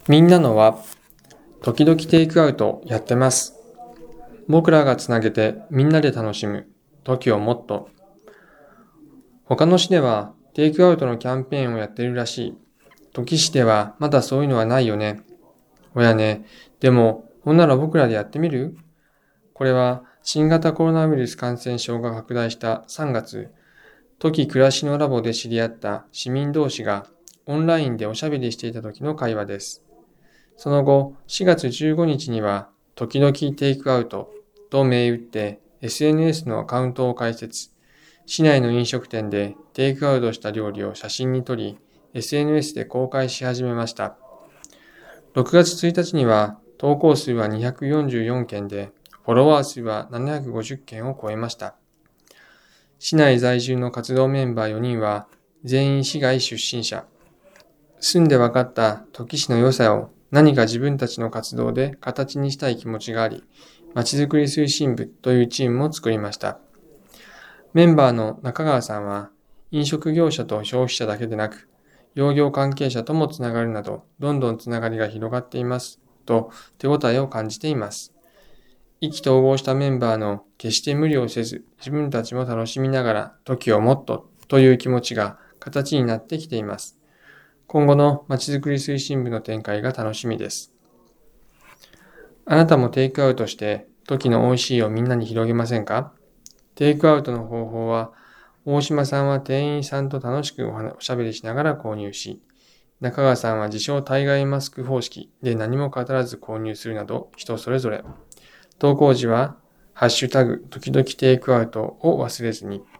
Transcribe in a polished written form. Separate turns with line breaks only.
みんなのは時々テイクアウトやってます。僕らがつなげてみんなで楽しむ時をもっと。他の市ではテイクアウトのキャンペーンをやってるらしい。時市ではまだそういうのはないよね。おやね。でも、ほんなら僕らでやってみる？これは新型コロナウイルス感染症が拡大した3月、時暮らしのラボで知り合った市民同士がオンラインでおしゃべりしていた時の会話です。その後、4月15日には、時々テイクアウトと銘打って SNS のアカウントを開設。市内の飲食店でテイクアウトした料理を写真に撮り、SNS で公開し始めました。6月1日には、投稿数は244件で、フォロワー数は750件を超えました。市内在住の活動メンバー4人は、全員市外出身者。住んで分かった時市の良さを何か自分たちの活動で形にしたい気持ちがあり、まちづくり推進部というチームも作りました。メンバーの中川さんは、飲食業者と消費者だけでなく、養業関係者ともつながるなど、どんどんつながりが広がっています、と手応えを感じています。意気投合したメンバーの決して無理をせず、自分たちも楽しみながら時をもっとという気持ちが形になってきています。今後のまちづくり推進部の展開が楽しみです。あなたもテイクアウトして時の美味しいをみんなに広げませんか？テイクアウトの方法は、大島さんは店員さんと楽しくおしゃべりしながら購入し、中川さんは自称対外マスク方式で何も語らず購入するなど人それぞれ。投稿時は、ハッシュタグ時々テイクアウトを忘れずに。